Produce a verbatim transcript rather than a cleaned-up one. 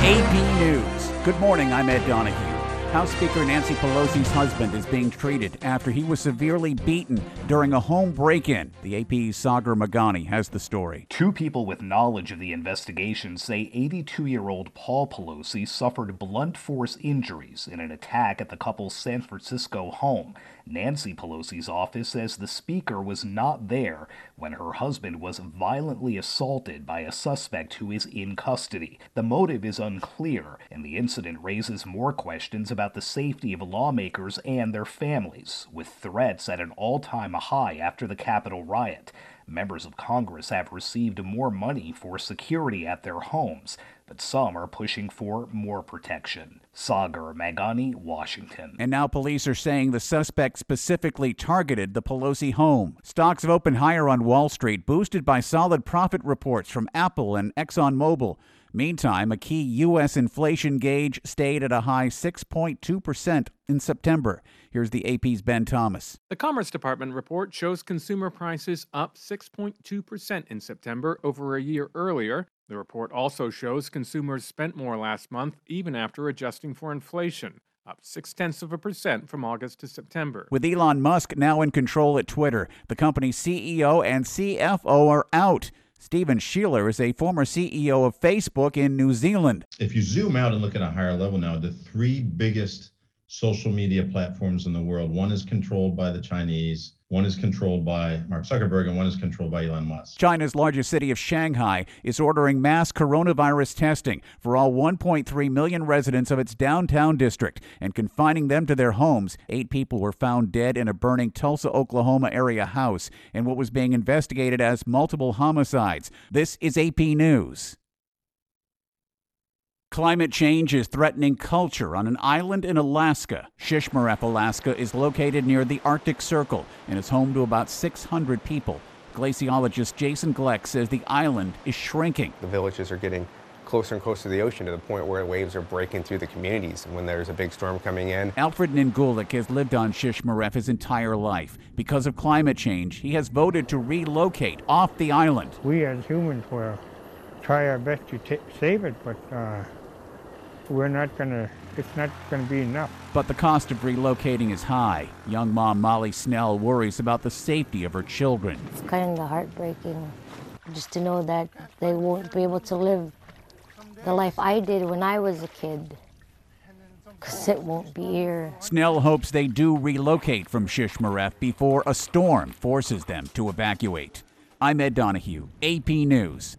A P News. Good morning, I'm Ed Donahue. House Speaker Nancy Pelosi's husband is being treated after he was severely beaten during a home break-in. The A P's Sagar Meghani has the story. Two people with knowledge of the investigation say eighty-two-year-old Paul Pelosi suffered blunt force injuries in an attack at the couple's San Francisco home. Nancy Pelosi's office says the speaker was not there when her husband was violently assaulted by a suspect who is in custody. The motive is unclear, and the incident raises more questions about the safety of lawmakers and their families, with threats at an all-time high after the Capitol riot. Members of Congress have received more money for security at their homes, but some are pushing for more protection. Sagar Meghani, Washington. And now police are saying the suspect specifically targeted the Pelosi home. Stocks have opened higher on Wall Street, boosted by solid profit reports from Apple and ExxonMobil. Meantime, a key U S inflation gauge stayed at a high six point two percent in September. Here's the A P's Ben Thomas. The Commerce Department report shows consumer prices up six point two percent in September over a year earlier. The report also shows consumers spent more last month, even after adjusting for inflation, up six-tenths of a percent from August to September. With Elon Musk now in control at Twitter, the company's C E O and C F O are out. Stephen Schiller is a former C E O of Facebook in New Zealand. If you zoom out and look at a higher level now, the three biggest social media platforms in the world, one is controlled by the Chinese, one is controlled by Mark Zuckerberg, and one is controlled by Elon Musk. China's largest city of Shanghai is ordering mass coronavirus testing for all one point three million residents of its downtown district and confining them to their homes. Eight people were found dead in a burning Tulsa, Oklahoma area house in what was being investigated as multiple homicides. This is A P News. Climate change is threatening culture on an island in Alaska. Shishmaref, Alaska is located near the Arctic Circle and is home to about six hundred people. Glaciologist Jason Gleck says the island is shrinking. The villages are getting closer and closer to the ocean to the point where waves are breaking through the communities when there's a big storm coming in. Alfred Ningulik has lived on Shishmaref his entire life. Because of climate change, he has voted to relocate off the island. We as humans will try our best to t- save it, but uh We're not gonna, it's not gonna be enough. But the cost of relocating is high. Young mom Molly Snell worries about the safety of her children. It's kind of heartbreaking just to know that they won't be able to live the life I did when I was a kid, because it won't be here. Snell hopes they do relocate from Shishmaref before a storm forces them to evacuate. I'm Ed Donahue, A P News.